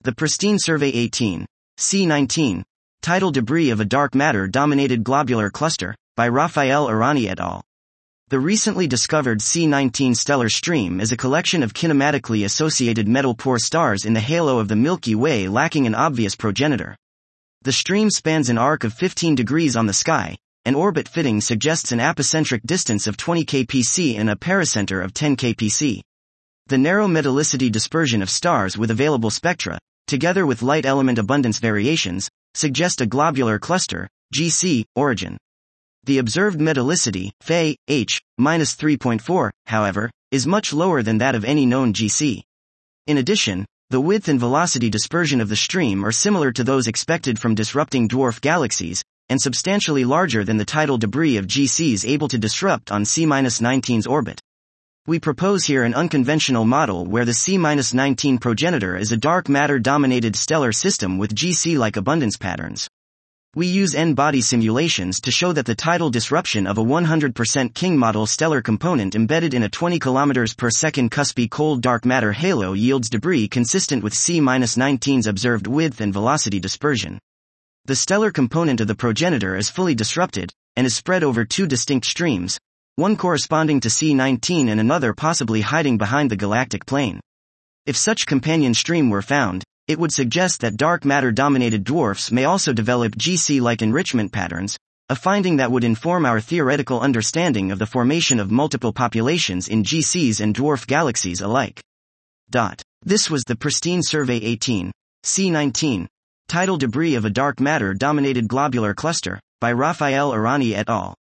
The Pristine Survey 18, C19, Tidal Debris of a Dark Matter-Dominated Globular Cluster, by Rafael Arani et al. The recently discovered C19 stellar stream is a collection of kinematically associated metal-poor stars in the halo of the Milky Way lacking an obvious progenitor. The stream spans an arc of 15 degrees on the sky, and orbit fitting suggests an apocentric distance of 20 kpc and a pericenter of 10 kpc. The narrow metallicity dispersion of stars with available spectra, together with light element abundance variations, suggest a globular cluster, GC, origin. The observed metallicity, Fe, H, -3.4, however, is much lower than that of any known GC. In addition, the width and velocity dispersion of the stream are similar to those expected from disrupting dwarf galaxies, and substantially larger than the tidal debris of GCs able to disrupt on C-19's orbit. We propose here an unconventional model where the C-19 progenitor is a dark matter-dominated stellar system with GC-like abundance patterns. We use N-body simulations to show that the tidal disruption of a 100% King model stellar component embedded in a 20 km per second cuspy cold dark matter halo yields debris consistent with C-19's observed width and velocity dispersion. The stellar component of the progenitor is fully disrupted, and is spread over two distinct streams, one corresponding to C19 and another possibly hiding behind the galactic plane. If such companion stream were found, it would suggest that dark matter-dominated dwarfs may also develop GC-like enrichment patterns, a finding that would inform our theoretical understanding of the formation of multiple populations in GCs and dwarf galaxies alike. This was the Pristine Survey 18, C19, Tidal Debris of a Dark Matter-Dominated Globular Cluster, by Rafael Arani et al.